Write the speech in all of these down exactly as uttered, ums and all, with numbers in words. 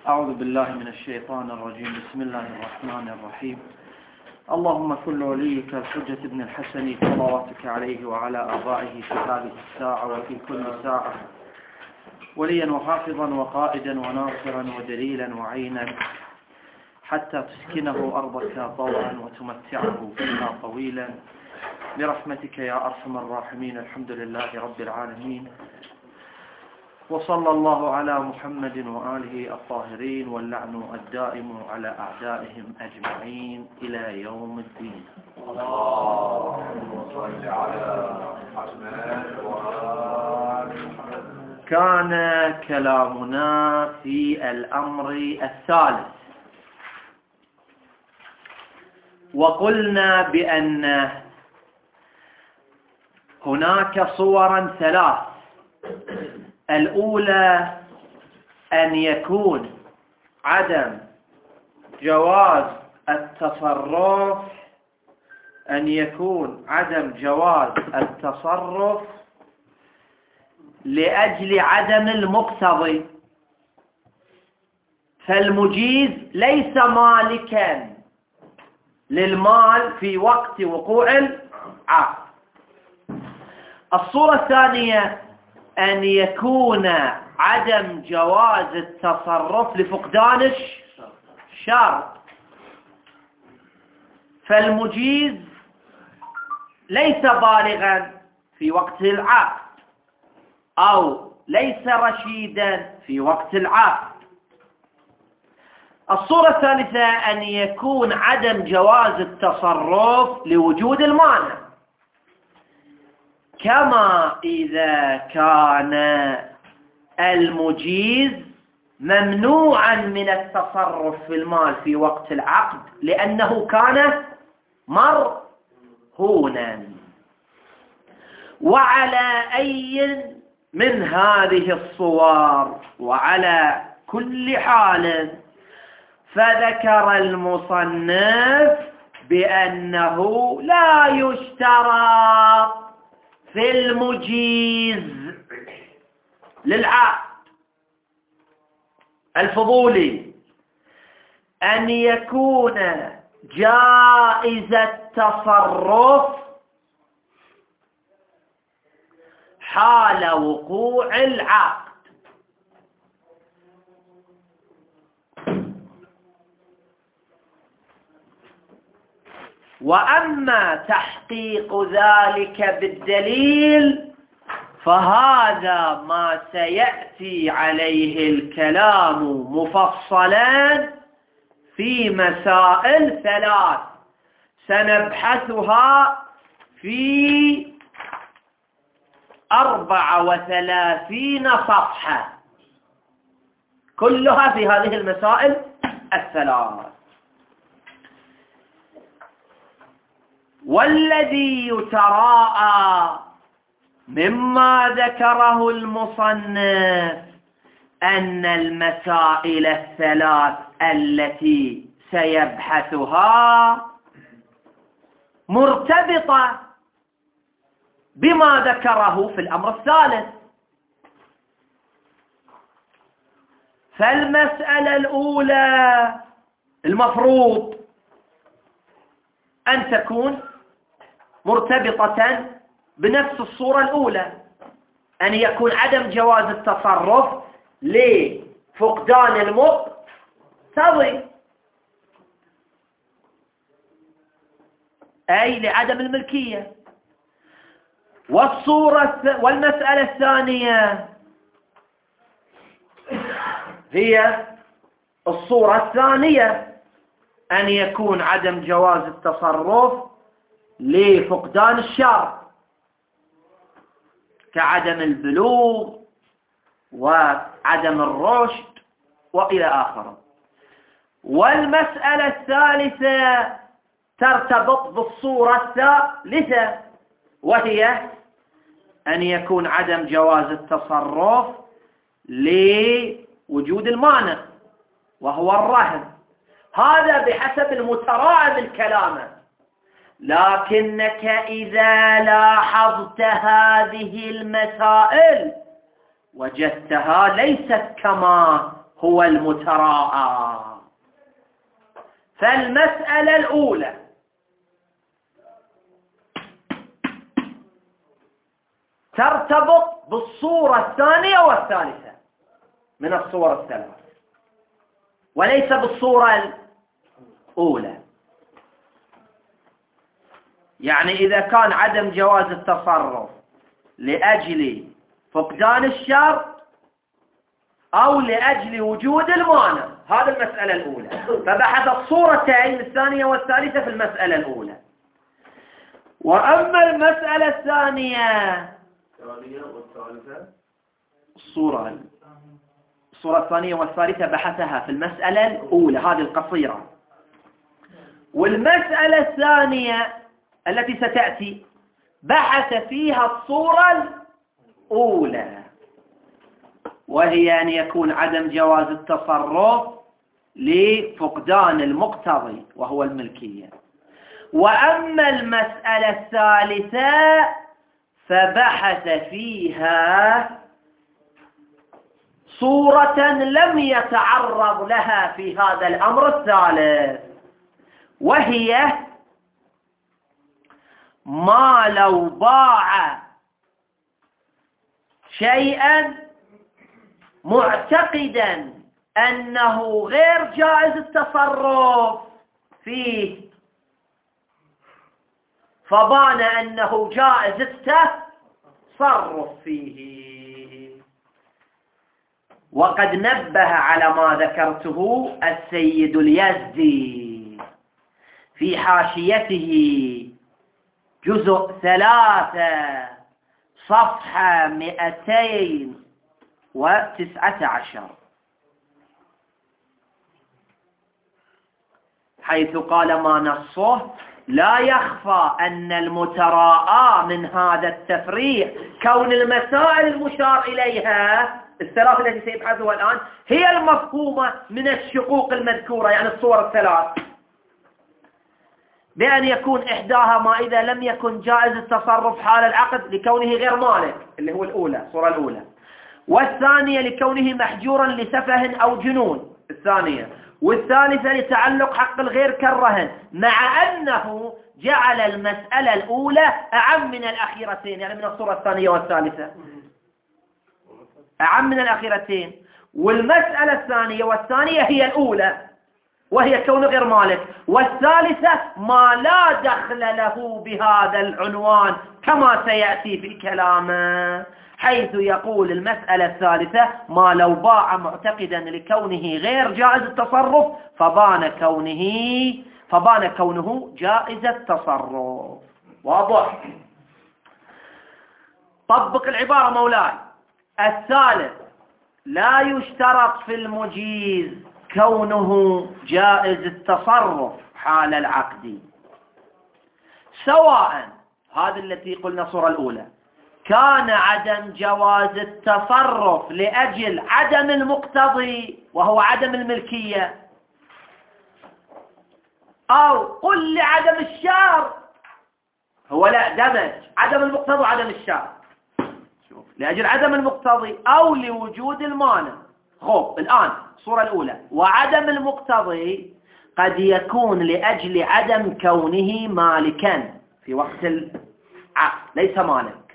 أعوذ بالله من الشيطان الرجيم. بسم الله الرحمن الرحيم. اللهم كل وليك الحجة ابن الحسن صلواتك عليه وعلى آبائه في هذه الساعة وفي كل ساعة وليا وحافظا وقائدا وناصرا ودليلا وعينا حتى تسكنه أرضك طوعا وتمتعه فيها طويلا برحمتك يا أرحم الراحمين. الحمد لله رب العالمين، وصلى الله على محمد وآله الطاهرين، واللعن الدائم على أعدائهم أجمعين إلى يوم الدين. اللهم صل على محمد وآل محمد. كان كلامنا في الأمر الثالث، وقلنا بأن هناك صورا ثلاث. الأولى أن يكون عدم جواز التصرف أن يكون عدم جواز التصرف لأجل عدم المقتضي، فالمجيز ليس مالكا للمال في وقت وقوع العقد. الصورة الثانية أن يكون عدم جواز التصرف لفقدان الشرط، فالمجيز ليس بالغا في وقت العقد أو ليس رشيدا في وقت العقد. الصورة الثالثة أن يكون عدم جواز التصرف لوجود المانع، كما إذا كان المجيز ممنوعا من التصرف في المال في وقت العقد لأنه كان مرهونا. وعلى أي من هذه الصور وعلى كل حال فذكر المصنف بأنه لا يشترط في المجيز للعقد الفضولي أن يكون جائز التصرف حال وقوع العقد، وأما تحقيق ذلك بالدليل فهذا ما سيأتي عليه الكلام مفصلا في مسائل ثلاث سنبحثها في أربعة وثلاثين صفحة، كلها في هذه المسائل الثلاث. والذي يتراءى مما ذكره المصنف أن المسائل الثلاث التي سيبحثها مرتبطة بما ذكره في الأمر الثالث. فالمسألة الأولى المفروض أن تكون مرتبطة بنفس الصورة الأولى، أن يكون عدم جواز التصرف لفقدان المقتضي أي لعدم الملكية. والصورة والمسألة الثانية هي الصورة الثانية، أن يكون عدم جواز التصرف لفقدان الشرط كعدم البلوغ وعدم الرشد وإلى آخره. والمسألة الثالثة ترتبط بالصورة الثالثة، وهي أن يكون عدم جواز التصرف لوجود المانع وهو الرهن. هذا بحسب المتراءى من كلامه، لكنك إذا لاحظت هذه المسائل وجدتها ليست كما هو المتراءى. فالمسألة الأولى ترتبط بالصورة الثانية والثالثة من الصور الثلاث، وليس بالصورة الأولى. يعني إذا كان عدم جواز التصرف لأجل فقدان الشرط أو لأجل وجود المانع، هذا المسألة الأولى، فبحث الصورتين الثانية والثالثة في المسألة الأولى. وأما المسألة الثانية الصورة الصورة الثانية والثالثة بحثها في المسألة الأولى هذه القصيرة، والمسألة الثانية التي ستأتي بحث فيها الصورة الأولى، وهي أن يكون عدم جواز التصرف لفقدان المقتضي وهو الملكية. وأما المسألة الثالثة فبحث فيها صورة لم يتعرض لها في هذا الأمر الثالث، وهي ما لو باع شيئا معتقدا أنه غير جائز التصرف فيه، فبان أنه جائز التصرف فيه. وقد نبه على ما ذكرته السيد اليزدي في حاشيته جزء ثلاثة صفحة مئتين وتسعة عشر، حيث قال ما نصه: لا يخفى أن المتراءى من هذا التفريع كون المسائل المشار إليها الثلاث التي سيبحثها الآن هي المفهومة من الشقوق المذكورة، يعني الصور الثلاث، بأن يكون إحداها ما إذا لم يكن جائز التصرف حال العقد لكونه غير مالك اللي هو الأولى الصورة الأولى، والثانية لكونه محجورا لسفه أو جنون الثانية، والثالثة لتعلق حق الغير كالرهن، مع أنه جعل المسألة الأولى أعم من الأخيرتين، يعني من الصورة الثانية والثالثة أعم من الأخيرتين. والمسألة الثانية والثانية هي الأولى وهي كون غير مالك، والثالثة ما لا دخل له بهذا العنوان كما سيأتي في كلامه، حيث يقول المسألة الثالثة ما لو باع معتقدا لكونه غير جائز التصرف فبان كونه فبان كونه جائز التصرف. واضح؟ طبق العبارة مولاي. الثالث لا يشترط في المجيز كونه جائز التصرف حال العقد، سواء هذه التي قلنا الصورة الأولى كان عدم جواز التصرف لأجل عدم المقتضي وهو عدم الملكية، أو قل لعدم الشرط، هو لا دمج عدم المقتضي وعدم الشرط، شوف لأجل عدم المقتضي أو لوجود المانع. خب الآن الصورة الأولى وعدم المقتضي قد يكون لأجل عدم كونه مالكا في وقت العقد ليس مالك،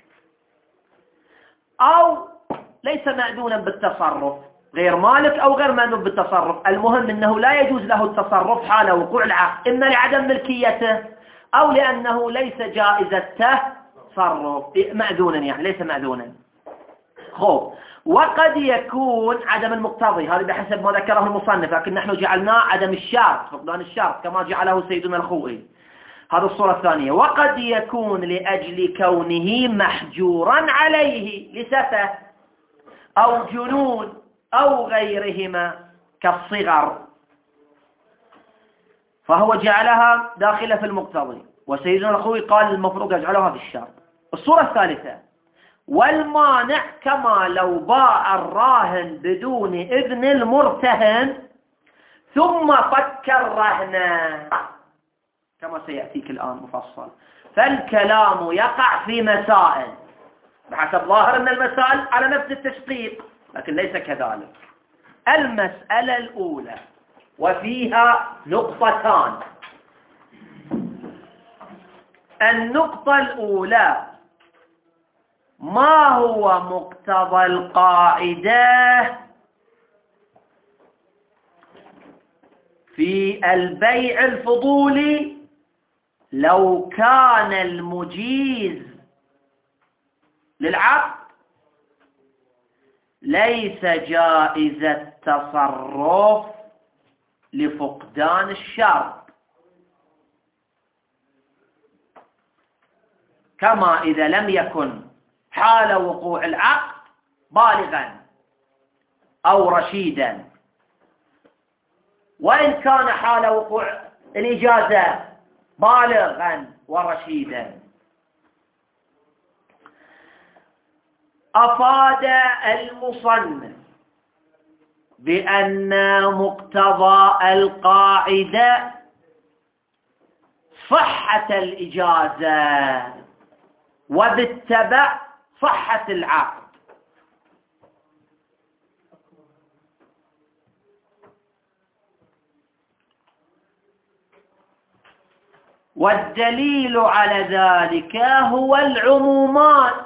أو ليس مأذونا بالتصرف غير مالك أو غير مأذون بالتصرف، المهم أنه لا يجوز له التصرف حال وقوع العقد، إما لعدم ملكيته أو لأنه ليس جائز التصرف مأذونا، يعني ليس مأذونا. خب وقد يكون عدم المقتضي، هذا بحسب ما ذكره المصنف، لكن نحن جعلناه عدم الشرط فقدان الشرط كما جعله سيدنا الخوئي، هذه الصورة الثانية. وقد يكون لأجل كونه محجورا عليه لسفه أو جنون أو غيرهما كالصغر، فهو جعلها داخلة في المقتضي، وسيدنا الخوئي قال المفروض يجعلها في الشرط. الصورة الثالثة والمانع كما لو باع الراهن بدون إذن المرتهن ثم فك الرهن كما سيأتيك الآن مفصل. فالكلام يقع في مسائل بحسب ظاهر أن المسائل على نفس التشقيق، لكن ليس كذلك. المسألة الأولى وفيها نقطتان. النقطة الأولى: ما هو مقتضى القاعدة في البيع الفضولي لو كان المجيز للعقد ليس جائز التصرف لفقدان الشرط، كما إذا لم يكن حال وقوع العقد بالغا أو رشيدا، وإن كان حال وقوع الإجازة بالغا ورشيدا. أفاد المصنف بأن مقتضى القاعدة صحة الإجازة وبالتبع صحة العقد، والدليل على ذلك هو العمومات،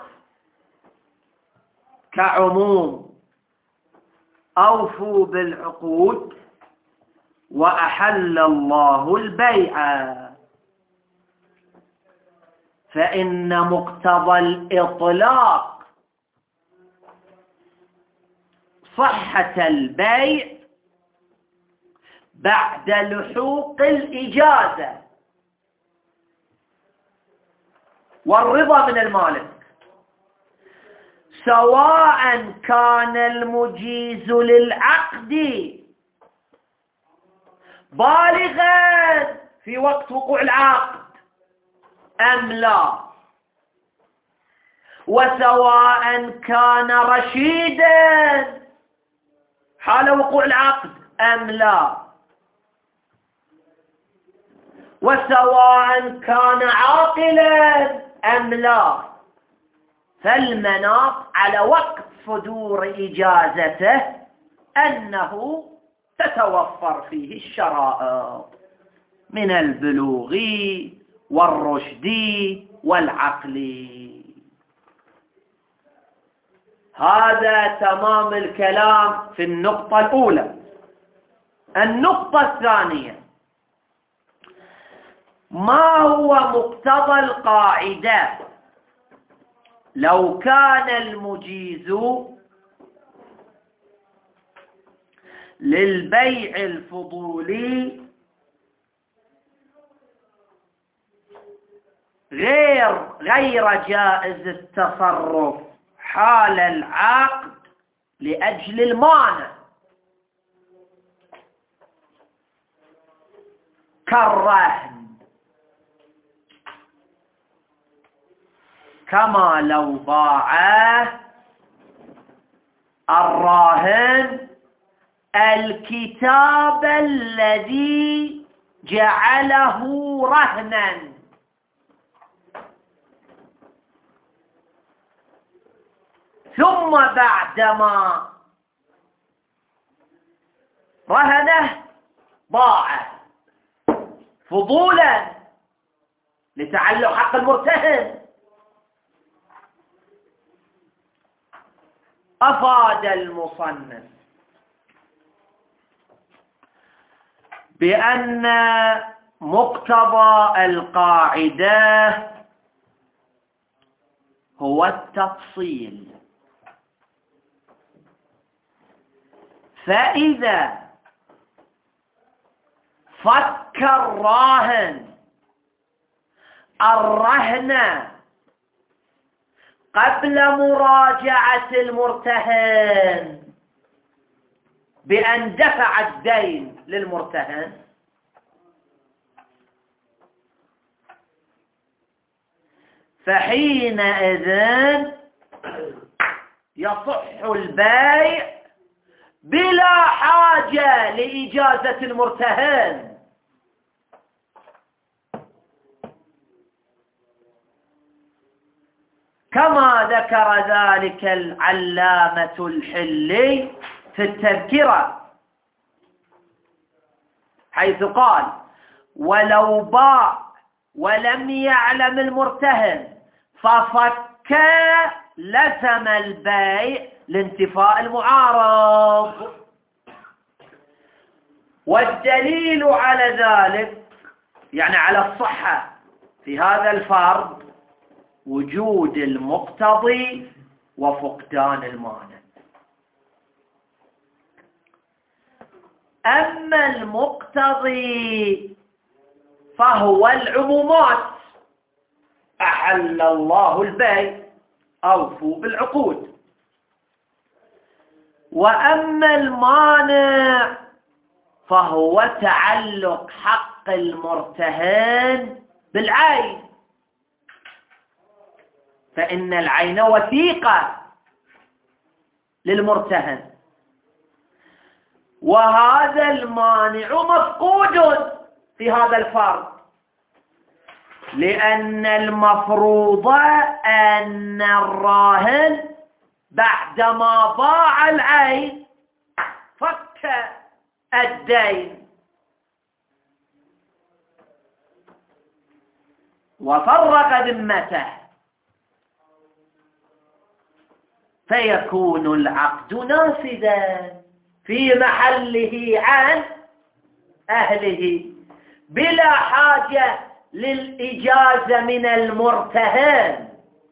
كعموم أوفوا بالعقود وأحل الله البيع، فإن مقتضى الإطلاق صحة البيع بعد لحوق الإجازة والرضا من المالك، سواء كان المجيز للعقد بالغا في وقت وقوع العقد أم لا، وسواء كان رشيدا حال وقوع العقد أم لا، وسواء كان عاقلا أم لا. فالمناط على وقت صدور إجازته أنه تتوفر فيه الشرائط من البلوغ والرشد والعقل. هذا تمام الكلام في النقطة الأولى. النقطة الثانية: ما هو مقتضى القاعدة لو كان المجيز للبيع الفضولي غير غير جائز التصرف حال العقد لأجل المانع، كالرهن، كما لو باع الراهن الكتاب الذي جعله رهنا ثم بعدما رهنه باعه فضولا لتعلق حق المرتهن. أفاد المصنف بأن مقتضى القاعدة هو التفصيل، فإذا فك الراهن الرهن قبل مراجعة المرتهن بأن دفع الدين للمرتهن، فحينئذ يصح البيع بلا حاجة لإجازة المرتهن، كما ذكر ذلك العلامة الحلي في التذكرة، حيث قال: ولو باع ولم يعلم المرتهن ففك لزم البيع لانتفاء المعارض. والدليل على ذلك، يعني على الصحة في هذا الفرض، وجود المقتضي وفقدان المانع. أما المقتضي فهو العمومات: أحل الله البيع، أوفوا بالعقود. وأما المانع فهو تعلق حق المرتهن بالعين، فإن العين وثيقة للمرتهن، وهذا المانع مفقود في هذا الفرض، لأن المفروض أن الراهن بعدما باع العين فك الدين وفرق ذمته، فيكون العقد نافذا في محله عن أهله بلا حاجة للإجازة من المرتهن،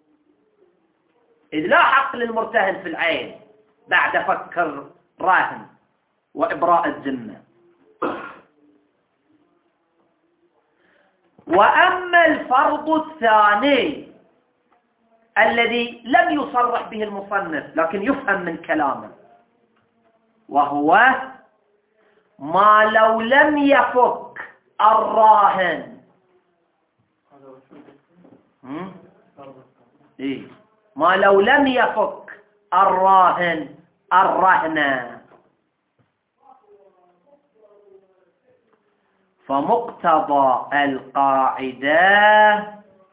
إذ لا حق للمرتهن في العين بعد فك الراهن وإبراء الذمة. وأما الفرض الثاني الذي لم يصرح به المصنف لكن يفهم من كلامه، وهو ما لو لم يفك الراهن إيه؟ ما لو لم يفك الراهن الرهن، فمقتضى القاعدة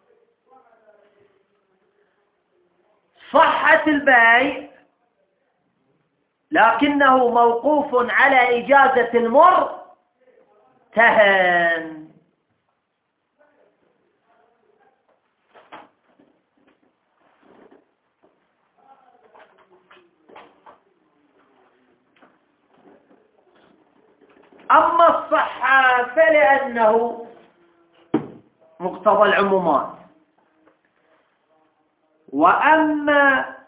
صحة البيع، لكنه موقوف على إجازة المرتهن. أما الصحة فلأنه مقتضى العمومات. وأما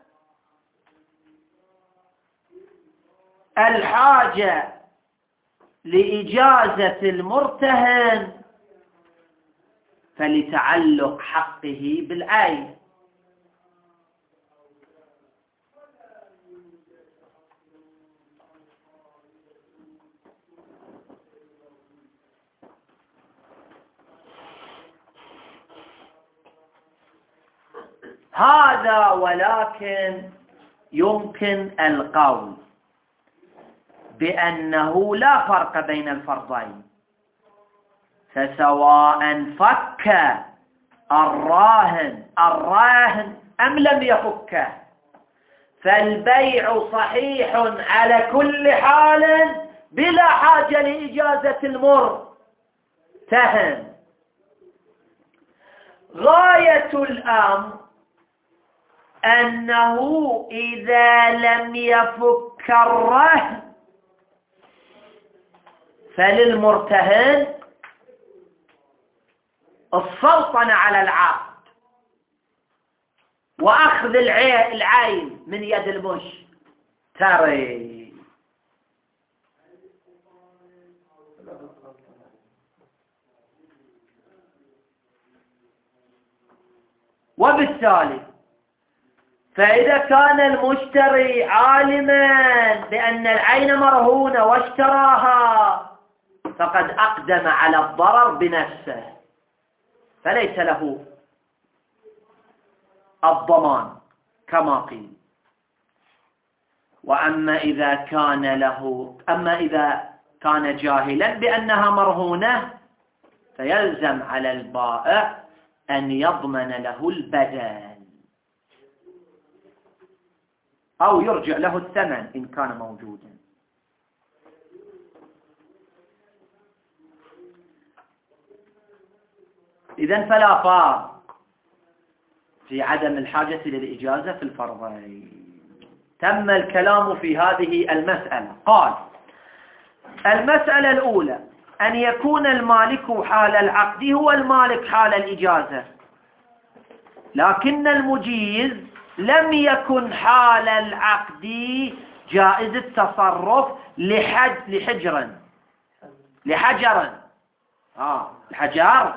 الحاجة لإجازة المرتهن فلتعلق حقه بالعين، هذا. ولكن يمكن القول بأنه لا فرق بين الفرضين، فسواء فك الراهن الراهن أم لم يفكه فالبيع صحيح على كل حال بلا حاجة لإجازة المرتهن. غاية الأمر أنه إذا لم يفك الرهن فللمرتهن السلطنة على العقد وأخذ العين من يد المشتري. وبالتالي فإذا كان المشتري عالما بأن العين مرهونة واشتراها فقد أقدم على الضرر بنفسه، فليس له الضمان كما قيل. وأما إذا كان له أما إذا كان جاهلا بأنها مرهونة فيلزم على البائع أن يضمن له البدل أو يرجع له الثمن إن كان موجودا. إذن فلا فرق في عدم الحاجة للإجازة في الفرضين. تم الكلام في هذه المسألة. قال: المسألة الأولى أن يكون المالك حال العقد هو المالك حال الإجازة، لكن المجيز لم يكن حال العقد جائز التصرف لحج لحجر لحجر آه الحجر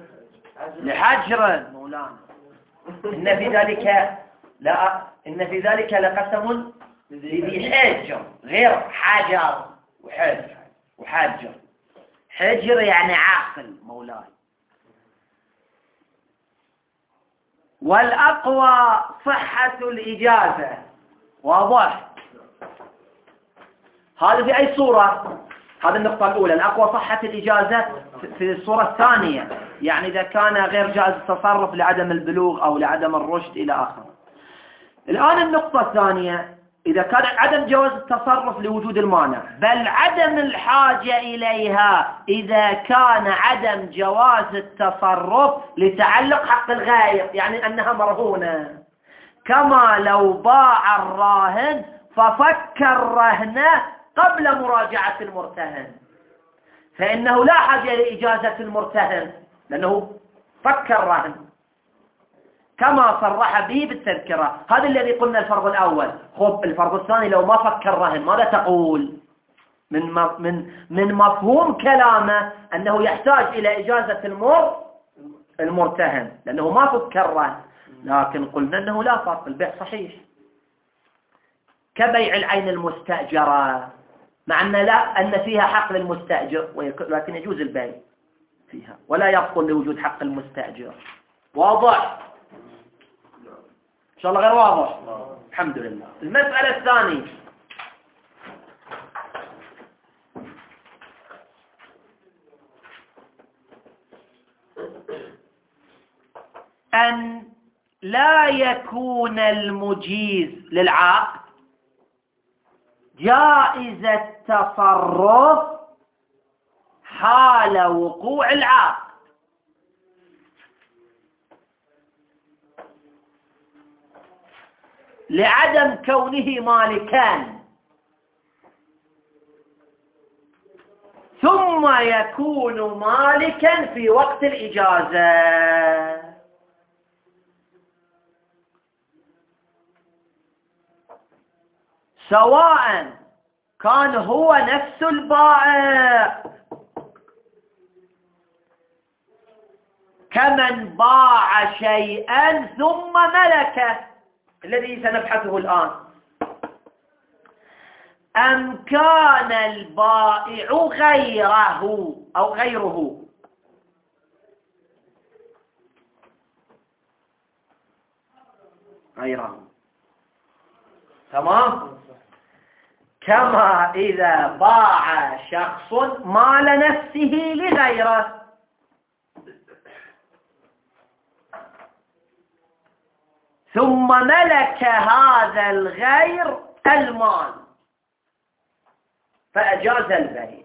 لحجر مولانا إن في ذلك لا إن في ذلك لقسم ذي حجر غير حجر وحجر وحجر. حجر يعني عاقل مولاي. والأقوى صحة الإجازة. واضح؟ هذا في أي صورة؟ هذه النقطة الأولى. الأقوى صحة الإجازة في الصورة الثانية، يعني إذا كان غير جائز التصرف لعدم البلوغ أو لعدم الرشد إلى آخره. الآن النقطة الثانية، إذا كان عدم جواز التصرف لوجود المانع، بل عدم الحاجة إليها إذا كان عدم جواز التصرف لتعلق حق الغير، يعني أنها مرهونة، كما لو باع الراهن ففك الرهن قبل مراجعة المرتهن، فإنه لا حاجة لإجازة المرتهن لأنه فك الرهن كما صرح به بالتذكرة. هذا الذي قلنا الفرض الأول. خب الفرض الثاني لو ما فك الرهن ماذا تقول؟ من من من مفهوم كلامه أنه يحتاج إلى إجازة المر المرتهن لأنه ما فك الرهن، لكن قلنا أنه لا فرق، البيع صحيح كبيع العين المستأجرة، مع أن لا أن فيها حق للمستأجر ولكن يجوز البيع فيها ولا يبطل لوجود حق المستأجر. واضح؟ إن شاء الله غير واضح؟ الحمد لله. المسألة الثانية، أن لا يكون المجيز للعقد جائز التصرف حال وقوع العقد، لعدم كونه مالكا، ثم يكون مالكا في وقت الإجازة. سواء كان هو نفس البائع كمن باع شيئا ثم ملكه الذي سنبحثه الآن، أم كان البائع غيره أو غيره غيره تمام؟ كما إذا باع شخص مال نفسه لغيره ثم ملك هذا الغير المال فأجاز البيع،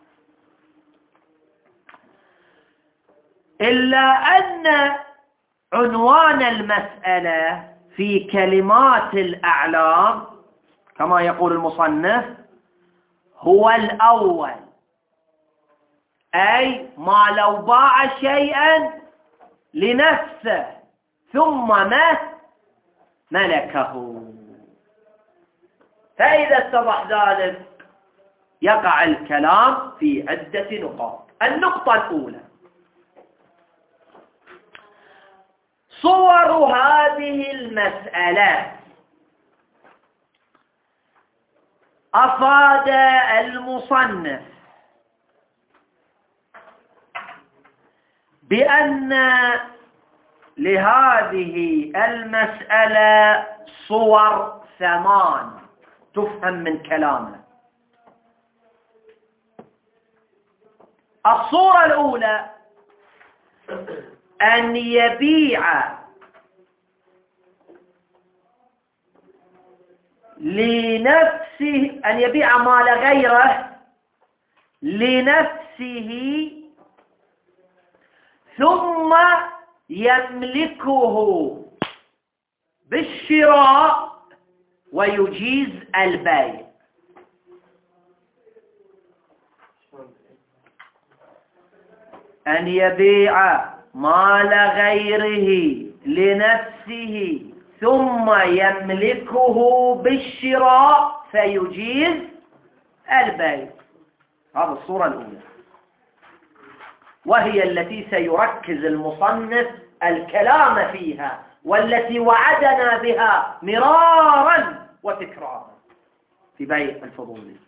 إلا أن عنوان المسألة في كلمات الأعلام كما يقول المصنف هو الأول، أي ما لو باع شيئا لنفسه ثم ما ملكه. فإذا اتضح ذلك يقع الكلام في عدة نقاط. النقطة الأولى، صور هذه المسألة. أفاد المصنف بأن لهذه المسألة صور ثمان تفهم من كلامه. الصورة الأولى أن يبيع لنفسه أن يبيع مال غيره لنفسه ثم يملكه بالشراء ويجيز البيع. أن يبيع مال غيره لنفسه ثم يملكه بالشراء فيجيز البيع. هذه الصورة الأولى، وهي التي سيركز المصنف الكلام فيها، والتي وعدنا بها مرارا وتكرارا في بيع الفضول.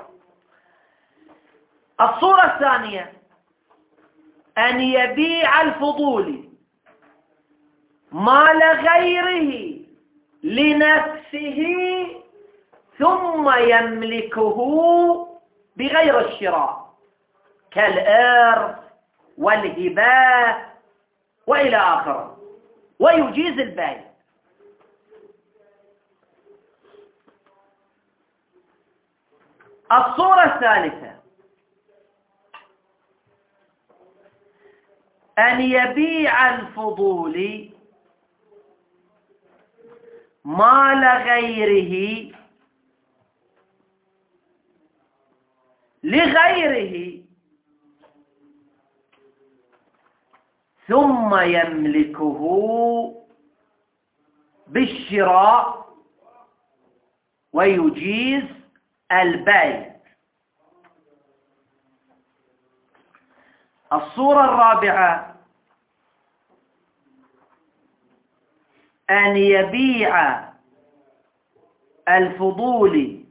الصورة الثانية أن يبيع الفضول مال غيره لنفسه ثم يملكه بغير الشراء كالإرث والهبة وإلى آخره ويجيز البيع. الصورة الثالثة أن يبيع الفضول مال غيره لغيره ثم يملكه بالشراء ويجيز البيع. الصورة الرابعة أن يبيع الفضول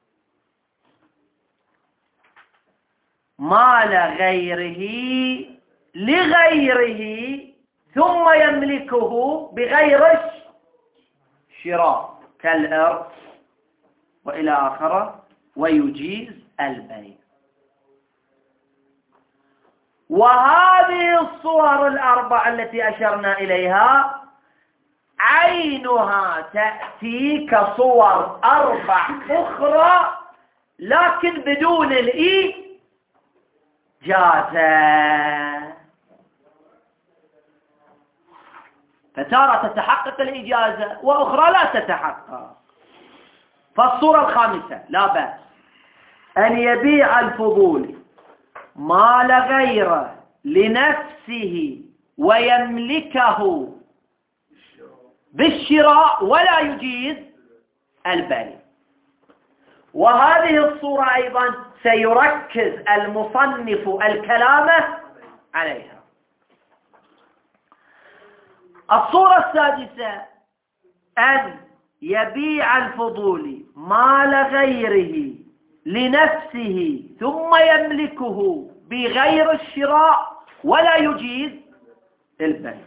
مال غيره لغيره ثم يملكه بغير الشراء كالإرث وإلى آخره ويجيز البيع. وهذه الصور الأربع التي أشرنا إليها عينها تأتي كصور أربع أخرى لكن بدون الإيجازة، فتارة تتحقق الإجازة وأخرى لا تتحقق. فالصورة الخامسة لا بأس أن يبيع الفضول مال غيره لنفسه ويملكه بالشراء ولا يجيز البيع. وهذه الصورة أيضا سيركز المصنف الكلام عليها. الصورة السادسة أن يبيع الفضول مال غيره لنفسه ثم يملكه بغير الشراء ولا يجيز البيع.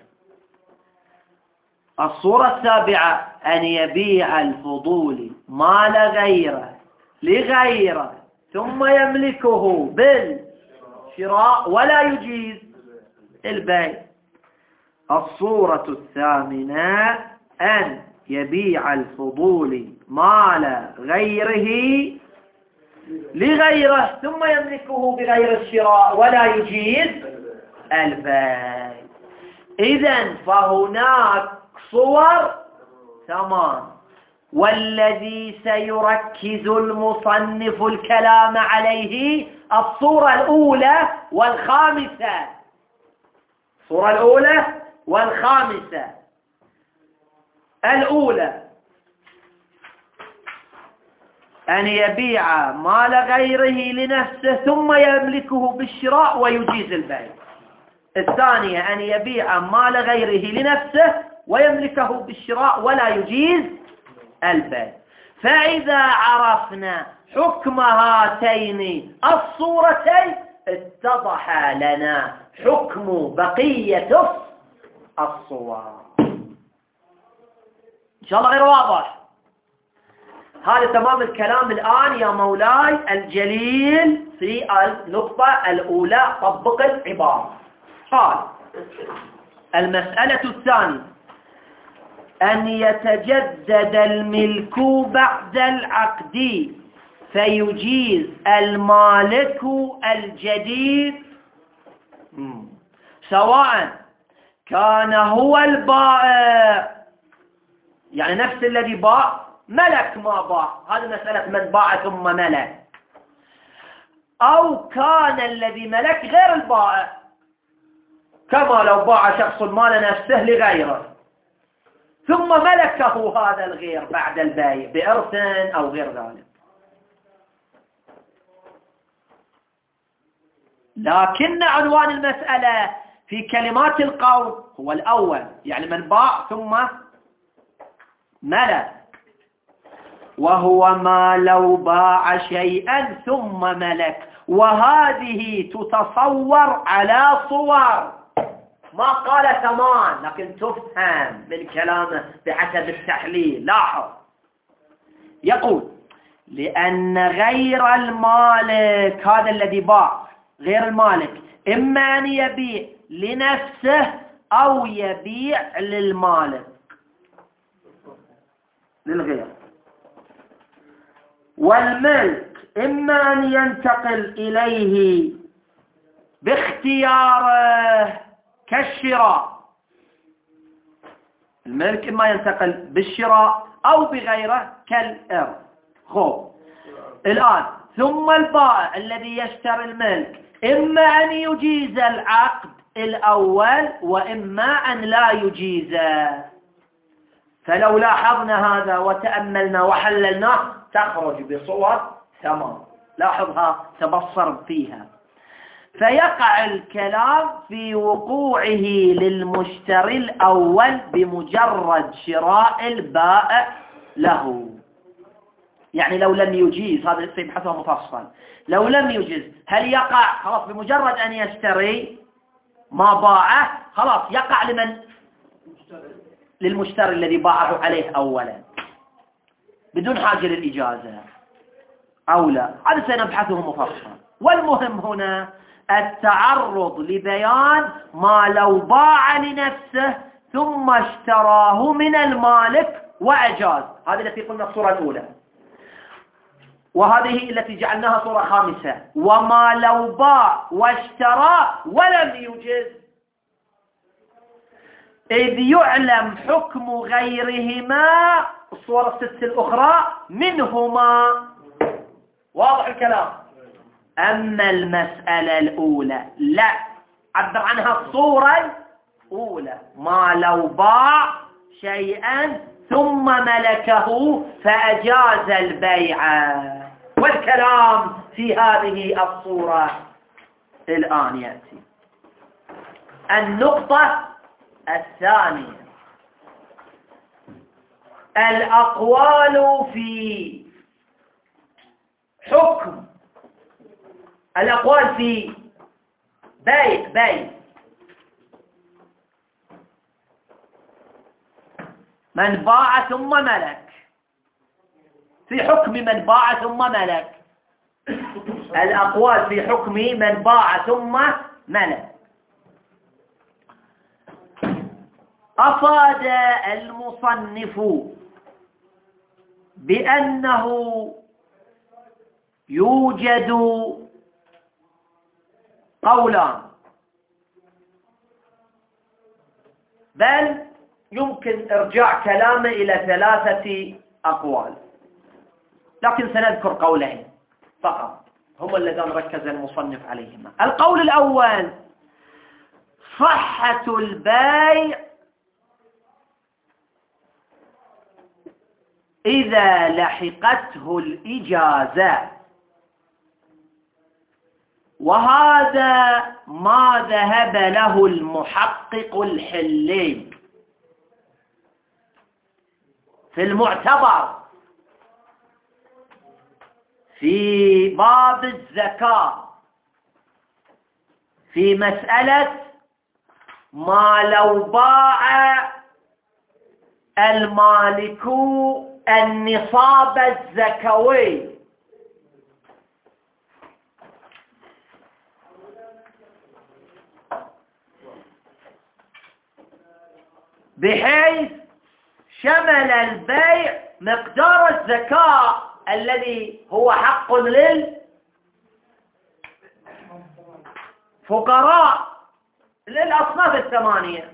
الصورة السابعة أن يبيع الفضول مال غيره لغيره ثم يملكه بالشراء ولا يجيز البيع. الصورة الثامنة أن يبيع الفضول مال غيره لغيره ثم يملكه بغير الشراء ولا يجيز البيع. إذن فهناك صور ثمان، والذي سيركز المصنف الكلام عليه الصورة الأولى والخامسة. الصورة الأولى والخامسة. الأولى أن يبيع مال غيره لنفسه ثم يملكه بالشراء ويجيز البيع. الثانية أن يبيع مال غيره لنفسه ويملكه بالشراء ولا يجيز البيع. فإذا عرفنا حكم هاتين الصورتين اتضح لنا حكم بقية الصور. إن شاء الله غير واضح. هذا تمام الكلام الآن يا مولاي الجليل في النقطة الأولى. طبق العبارة. قال المسألة الثانية أن يتجدد الملك بعد العقد فيجيز المالك الجديد سواء كان هو البائع، يعني نفس الذي باع ملك ما باع، هذه مسألة من باع ثم ملك، أو كان الذي ملك غير البائع، كما لو باع شخص مال نفسه لغيره ثم ملكه هذا الغير بعد البيع بإرث أو غير ذلك. لكن عنوان المسألة في كلمات القول هو الأول، يعني من باع ثم ملك، وهو ما لو باع شيئا ثم ملك، وهذه تتصور على صور، ما قال ثمان لكن تفهم من كلامه بحسب التحليل. لاحظ يقول لأن غير المالك، هذا الذي باع غير المالك، إما أن يبيع لنفسه أو يبيع للمالك للغير، والملك إما أن ينتقل إليه باختياره كالشراء، الملك إما ينتقل بالشراء أو بغيره كالإرث. خب الآن ثم البائع الذي يشتري الملك إما أن يجيز العقد الأول وإما أن لا يجيزه. فلو لاحظنا هذا وتأملنا وحللناه تخرج بصور ثمان، لاحظها تبصر فيها. فيقع الكلام في وقوعه للمشتري الأول بمجرد شراء البائع له، يعني لو لم يجيز، هذا سيبحثه مفصل، لو لم يجيز هل يقع خلاص بمجرد أن يشتري ما باعه خلاص يقع لمن؟ للمشتري الذي باعه عليه أولا بدون حاجة للإجازة أو لا، هذا سنبحثه مفصل. والمهم هنا التعرض لبيان ما لو باع لنفسه ثم اشتراه من المالك وأجاز، هذه التي قلنا الصورة الأولى، وهذه التي جعلناها صورة خامسة. وما لو باع واشترى ولم يجز، إذ يعلم حكم غيرهما، الصور الست الأخرى منهما. واضح الكلام؟ أما المسألة الأولى لا، عبر عنها الصورة الأولى، ما لو باع شيئا ثم ملكه فأجاز البيع، والكلام في هذه الصورة الآن يأتي. النقطة الثانية الأقوال في حكم، الأقوال في بيع بيع من باع ثم ملك، في حكم من باع ثم ملك، الأقوال في حكم من باع ثم ملك. أفاد المصنف بأنه يوجد قولان، بل يمكن إرجاع كلامه إلى ثلاثة أقوال، لكن سنذكر قولين فقط هما اللذان ركز المصنف عليهما. القول الأول صحة البيع إذا لحقته الإجازة، وهذا ما ذهب له المحقق الحلي في المعتبر في باب الزكاة في مسألة ما لو باع المالك النصاب الزكوي بحيث شمل البيع مقدار الزكاة الذي هو حق للفقراء للأصناف الثمانية.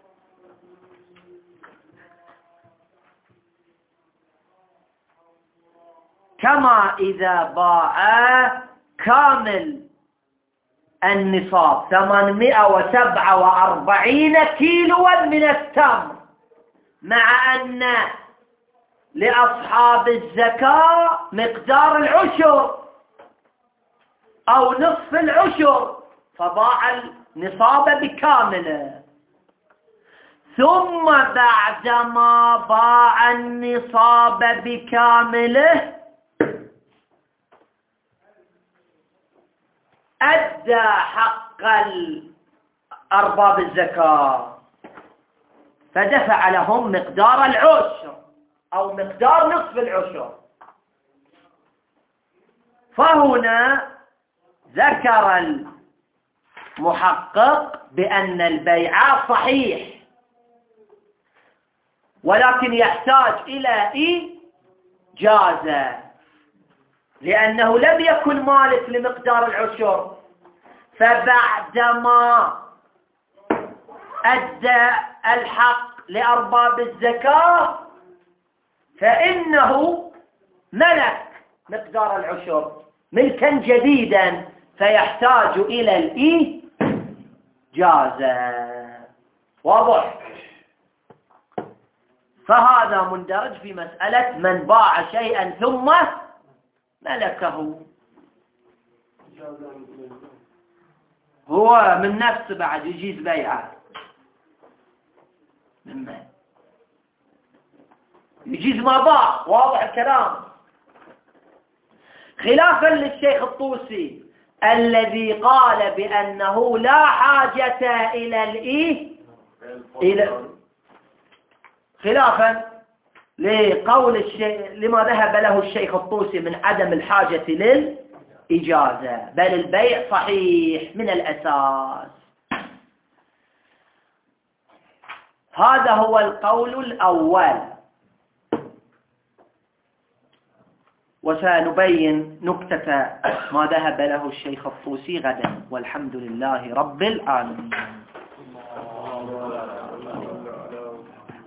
كما إذا باع كامل النصاب ثمانمائة وسبعة وأربعين كيلوا من التمر، مع أن لأصحاب الزكاة مقدار العشر أو نصف العشر، فباع النصاب بكامله. ثم بعدما باع النصاب بكامله أدى حق أرباب الزكاة، فدفع لهم مقدار العشر أو مقدار نصف العشر. فهنا ذكر المحقق بأن البيع صحيح، ولكن يحتاج إلى إجازة، لأنه لم يكن مالك لمقدار العشر، فبعدما أدى الحق لأرباب الزكاة فإنه ملك مقدار العشر ملكا جديدا، فيحتاج إلى الإجازة. واضح؟ فهذا مندرج في مسألة من باع شيئا ثم ملكه، هو من نفسه بعد يجيز بيعه، مما يجيز ما باع. واضح الكلام؟ خلافا للشيخ الطوسي الذي قال بأنه لا حاجة إلى الإيه إلى خلافا لقول الشيخ لما ذهب له الشيخ الطوسي من عدم الحاجة للإجازة، بل البيع صحيح من الأساس. هذا هو القول الأول، وسنبين نكتة ما ذهب له الشيخ الطوسي غدا، والحمد لله رب العالمين.